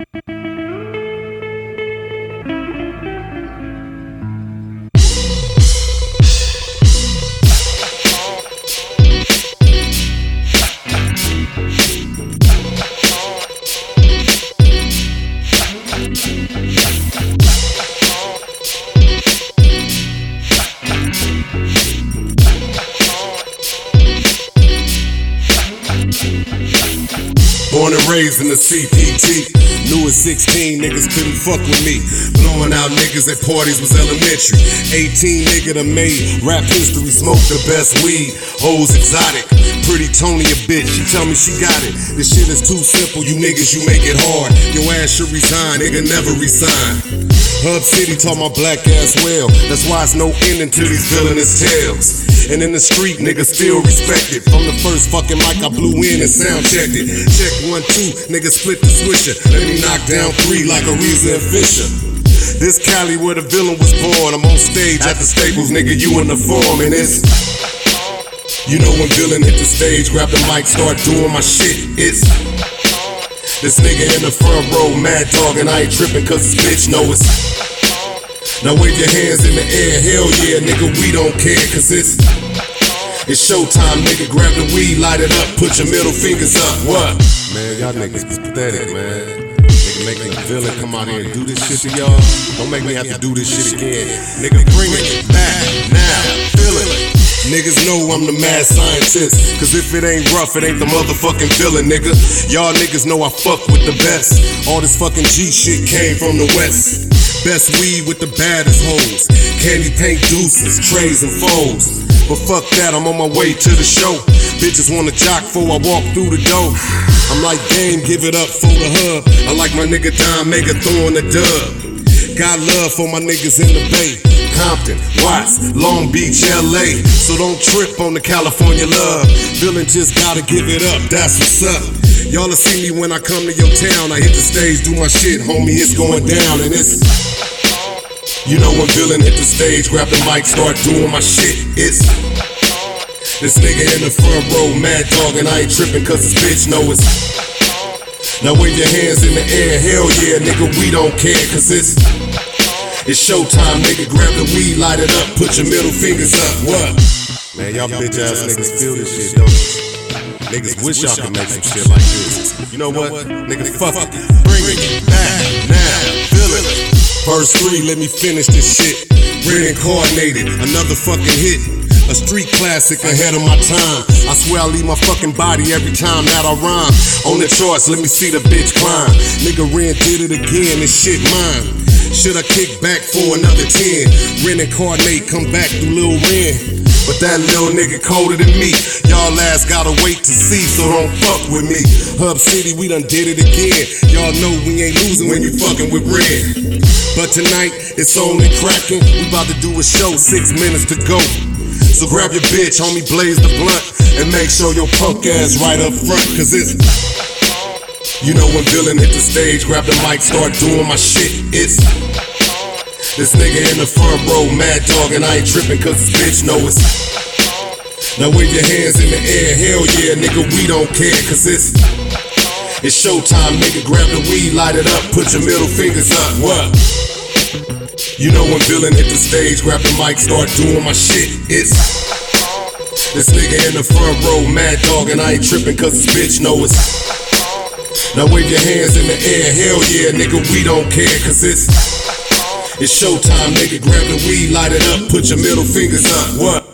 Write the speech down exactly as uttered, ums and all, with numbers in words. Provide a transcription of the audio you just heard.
Born and raised in the C P T. Knew at sixteen niggas couldn't fuck with me. Blowing out niggas at parties was elementary. eighteen nigga that made rap history, smoked the best weed. Hoes exotic. Pretty Tony a bitch, she tell me she got it. This shit is too simple, you niggas, you make it hard. Your ass should resign, nigga never resign. Hub City taught my black ass well. That's why it's no ending to these villainous tales. And in the street, niggas still respect it. From the first fucking mic I blew in and sound checked it. Check one, two, niggas split the swisher. Let me knock down three like Ariza and Fisher. This Cali where the villain was born. I'm on stage at the Staples, nigga, you in the form. And it's, you know when villain hit the stage, grab the mic, start doing my shit. It's this nigga in the front row, mad dog, and I ain't tripping cause this bitch know it's. Now wave your hands in the air, hell yeah, nigga, we don't care, cause it's It's showtime, nigga, grab the weed, light it up, put your middle fingers up, what? Man, y'all niggas is pathetic, man. Nigga making a villain come out here and do this shit to y'all. Don't make me have to do this shit again. Nigga, bring it back, now, feel it. Niggas know I'm the mad scientist, cause if it ain't rough, it ain't the motherfucking villain, nigga. Y'all niggas know I fuck with the best. All this fucking G shit came from the west. Best weed with the baddest hoes. Candy paint deuces, trays and foes. But fuck that, I'm on my way to the show. Bitches wanna jock before I walk through the door. I'm like, game, give it up for the hub. I like my nigga Don Mega throwing the dub. Got love for my niggas in the Bay, Compton, Watts, Long Beach, L A. So don't trip on the California love. Villain just gotta give it up, that's what's up. Y'all will see me when I come to your town. I hit the stage, do my shit, homie, it's going down. And it's, you know when villain hit the stage, grab the mic, start doing my shit. It's this nigga in the front row, mad dog, and I ain't tripping cause this bitch know it's. Now wave your hands in the air, hell yeah, nigga, we don't care cause it's It's showtime, nigga, grab the weed, light it up, put your middle fingers up, what? Man, y'all bitch ass niggas feel this shit, don't you? Niggas wish y'all could make some shit like this. You know what? Nigga, fuck it. Bring it back, now, feel it. Verse three, let me finish this shit. Reincarnated, another fucking hit. A street classic ahead of my time. I swear I leave my fucking body every time that I rhyme. On the charts, let me see the bitch climb. Nigga Ren did it again, this shit mine. Should I kick back for another ten? Reincarnate, come back through Lil Ren. But that little nigga colder than me. Y'all ass gotta wait to see, so don't fuck with me. Hub City, we done did it again. Y'all know we ain't losing when you fucking with Ren. But tonight, it's on and cracking. We about to do a show, six minutes to go. So grab your bitch, homie, blaze the blunt, and make sure your punk ass right up front, cause it's, you know when villain hit the stage, grab the mic, start doing my shit. It's this nigga in the front row, mad dog, and I ain't tripping cause this bitch know it's. Now wave your hands in the air, hell yeah, nigga, we don't care cause it's It's showtime, nigga, grab the weed, light it up, put your middle fingers up, what? You know when villain hit the stage, grab the mic, start doing my shit. It's this nigga in the front row, mad dog, and I ain't tripping cause this bitch know it's. Now wave your hands in the air, hell yeah, nigga, we don't care cause it's It's showtime, nigga, grab the weed, light it up, put your middle fingers up, what?